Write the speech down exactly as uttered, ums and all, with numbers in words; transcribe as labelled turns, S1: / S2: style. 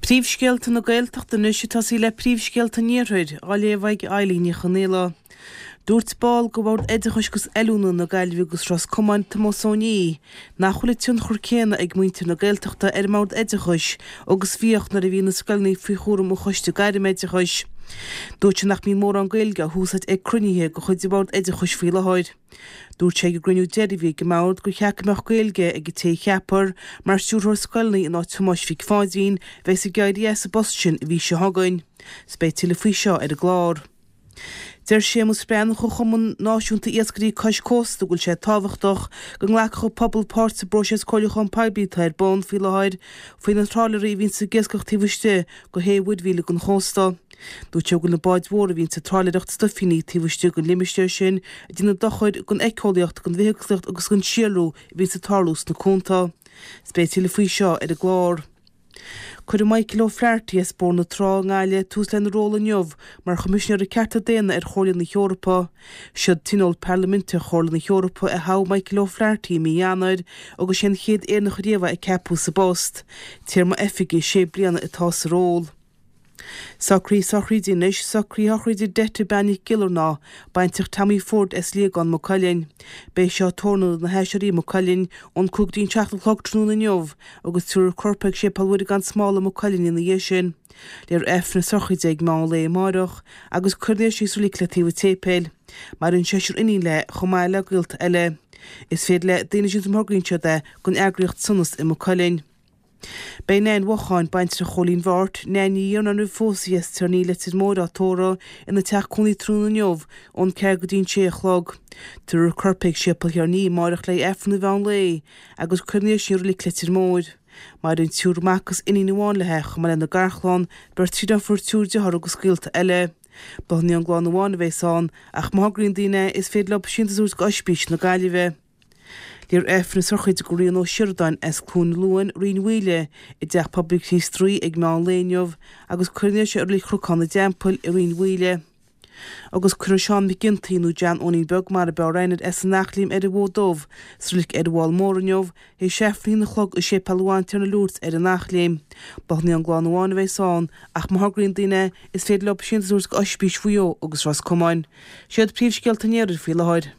S1: Príomhscéalta na Gaeltachta nuaise tá sí le príomhscéalta níorthaid á léomhaig Eileen chanéla. Dúirt báil go bhfuil éideachais gus eilúna na Gaillimh agus ras cumáin Tomosóní. Nach chuile tún chur céanna ag muinte na Gaeltachta ar mount éideachais agus bhíocht na a bhí na scailnaí faoi chóram ó choiste Gaillimh éideachais. Dúirt nach mí mór an Gaeilge húsait ag cruníthe go chuid bhfuil éideachais faoi leáid. Dúirt sé go grinú deirbhí go mount go cheacamach Gaeilge ag té cheapar mar siúrthór scailnaí in áit Tomás Fhic Fáidín bheits a gaiidí as a bostin bhí se hagain. Spéitiile faoi seo ar a glár. Der sé mu sprean go chumman náisiúnta iascarí cais cósta gúil sé táhachtach go nglacha go pobl páirte broses coileach an paibíta ar bán fi lehaid faoi na trálaí vín sa giscach tíhuiste go héhúd víle gon chósta. Dú te gon na baid mhór a vín sa trálaíocht stufiní tíhuiste gon limisteir sin a dtína dochaid gon eicáíocht gon bhéiclacht agus gon sialú vín sa tárlús na cúnta. Spéitiile faoi seo ar a glár. Cuir Michael O'Flaherty is bór na trá ngáile tús le na róla neamh mar chomisisiúir cearta déana ar chóirla na Eorpa. Siad tinol parlamente chóirla na Eorpa a há Michael O'Flaherty mí anad agus sin chéad éarna choréomh i ceapú sa bost. Tíar má effiigi sé bliana atá sa ról. Sacrí sacrí dinis, sacrí hachrí di dete bannig gillar ná, baintach Tammy Ford es lígan mo callin. Bei seo tórna na heisiarí mo callin, on cúg dín teachtal clog trú na neomh, agus túr corpeg sé palwyd gan smála mo callin in na isin. Léir efna sacrí deag má le marach, agus curdéir sí sú líclatífa tépéil, mar in séisiúr iní le chomáile gilt eile. Is féad le déine siúnt morgríntse de gon agriocht sunnas i mo callin. Bei nein wacháin baintre cholín bhart, nein íon an fósias tarní le tid mór atóra ina teach cúnaí trúna neomh ón ceir go dín sé chlog. Tuair corpig siapal ar ní marach le efna bhean le, agus chuirnéir siúr líclatir mór. Mar in túr macas iní nuáin lethe mar lena garchláin ber tríd an fuair túr de agus sciilta eile. Bachní an gláán bháin bhéáin ach mágrín daine is féad le sintasús go ospís na Gaillimh. Léir efna sorchaid go rion ó siordain as cún luan rion huile i d deach public history ag má léineomh agus chuirne sé ar lí chrucán na deampel i rion huile. Agus chuir seán migintaínú dean óní beg mar a be reinad as an nachlím ar a bhdómh srulik ar bháil mórneomh é seflí na chlog i sé palháin tar na lúirt ar a nachlím. Bachní an gláán bháin bhéáin ach mágrín daine is féad le sintasús go ospís faoio agus ras cumáin. Siad príomhscéalta néidir fi leáid.